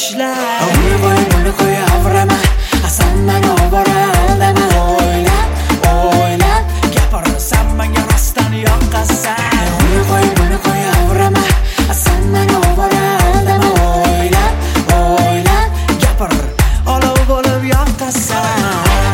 tashlar. Buni qo'y avrama, san meni obora aldama. O'ylab gapirasan menga rostdan yoqasan. Buni qo'y avrama, san meni obora aldama. O'ylab gapir, olov bo'lib yoqasan.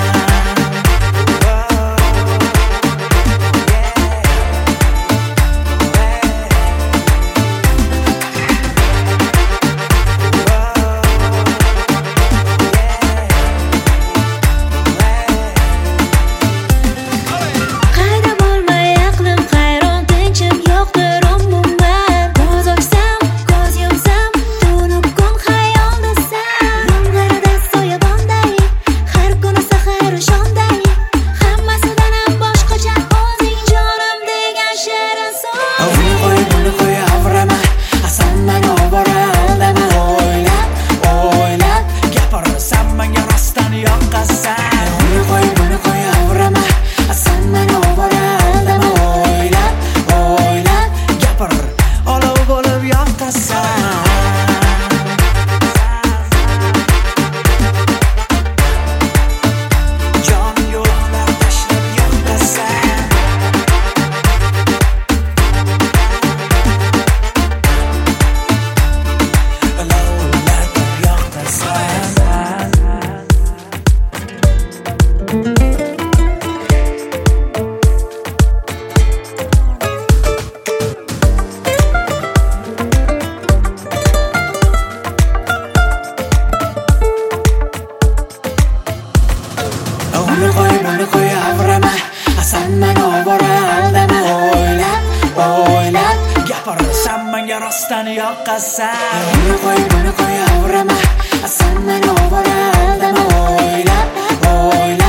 Buni qo'y avrama, san meni obora aldama. O'ylab gapirasan menga rostdan yoqasan. Buni qo'y avrama, san meni obora aldama. O'ylab